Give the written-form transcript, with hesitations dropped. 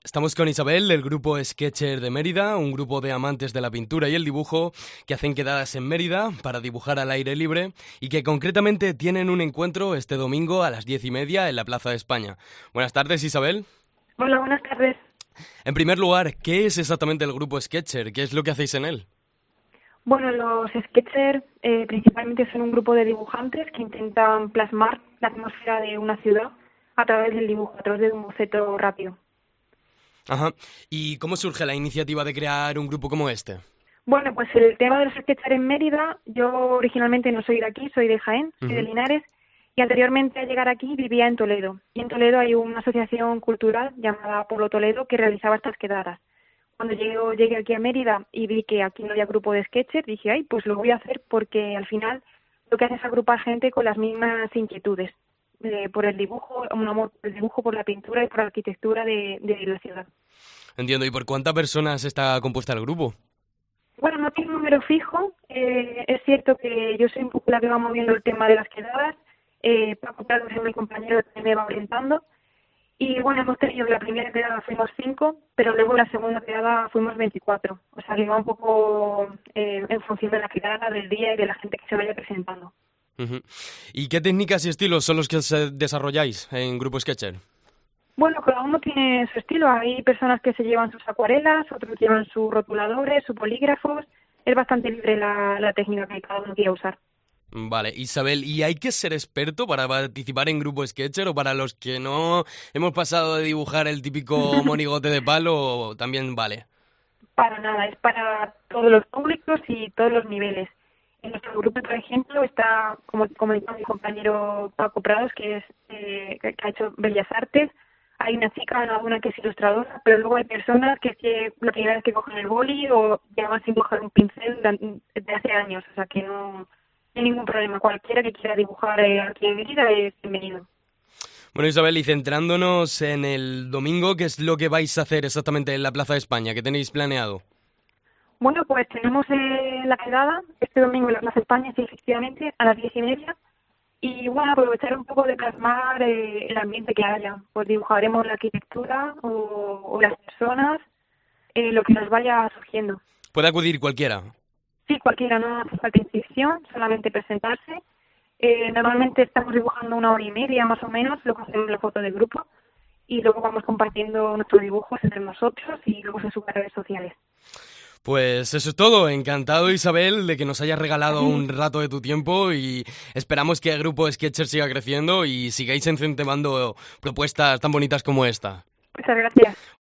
Estamos con Isabel, del grupo Sketcher de Mérida, un grupo de amantes de la pintura y el dibujo que hacen quedadas en Mérida para dibujar al aire libre y que concretamente tienen un encuentro este domingo a las 10:30 en la Plaza de España. Buenas tardes, Isabel. Hola, buenas tardes. En primer lugar, ¿qué es exactamente el grupo Sketcher? ¿Qué es lo que hacéis en él? Bueno, los Sketchers principalmente son un grupo de dibujantes que intentan plasmar la atmósfera de una ciudad a través del dibujo, a través de un boceto rápido. Ajá. ¿Y cómo surge la iniciativa de crear un grupo como este? Bueno, pues el tema de los Sketchers en Mérida, yo originalmente no soy de aquí, soy de Jaén, soy de Linares, y anteriormente a llegar aquí vivía en Toledo. Y en Toledo hay una asociación cultural llamada Pueblo Toledo que realizaba estas quedadas. Cuando llegué aquí a Mérida y vi que aquí no había grupo de sketchers, dije, ay, pues lo voy a hacer porque al final lo que hace es agrupar gente con las mismas inquietudes por el dibujo, un amor por el dibujo, por la pintura y por la arquitectura de la ciudad. Entiendo. ¿Y por cuántas personas está compuesta el grupo? Bueno, no tiene un número fijo. Es cierto que yo soy un poco la que va moviendo el tema de las quedadas. Paco Prado, que es mi compañero, también me va orientando. Y bueno, hemos tenido la primera quedada fuimos 5, pero luego la segunda quedada fuimos 24. O sea, que va un poco en función de la quedada, del día y de la gente que se vaya presentando. Uh-huh. ¿Y qué técnicas y estilos son los que desarrolláis en Grupo Sketcher? Bueno, cada uno tiene su estilo. Hay personas que se llevan sus acuarelas, otros llevan sus rotuladores, sus polígrafos. Es bastante libre la técnica que cada uno quiera usar. Vale, Isabel, ¿y hay que ser experto para participar en Grupo Sketcher o para los que no hemos pasado de dibujar el típico monigote de palo también vale? Para nada, es para todos los públicos y todos los niveles. En nuestro grupo, por ejemplo, está, como comentó mi compañero Paco Prados, que ha hecho Bellas Artes. Hay una chica, una que es ilustradora, pero luego hay personas que la primera vez que cogen el boli o llevan sin coger un pincel de hace años. O sea, que no hay ningún problema. Cualquiera que quiera dibujar aquí en Mérida es bienvenido. Bueno, Isabel, y centrándonos en el domingo, ¿qué es lo que vais a hacer exactamente en la Plaza de España? ¿Qué tenéis planeado? Bueno, pues tenemos la quedada este domingo en la Plaza de España, sí, efectivamente, a las 10:30. Y bueno, aprovechar un poco de plasmar el ambiente que haya. Pues dibujaremos la arquitectura o las personas, lo que nos vaya surgiendo. ¿Puede acudir cualquiera? Sí, cualquiera, no hace falta inscripción, solamente presentarse. Normalmente estamos dibujando 1 hora y media más o menos, luego hacemos la foto del grupo y luego vamos compartiendo nuestros dibujos entre nosotros y luego se suben a redes sociales. Pues eso es todo. Encantado, Isabel, de que nos hayas regalado un rato de tu tiempo y esperamos que el grupo Sketcher siga creciendo y sigáis incentivando propuestas tan bonitas como esta. Muchas gracias.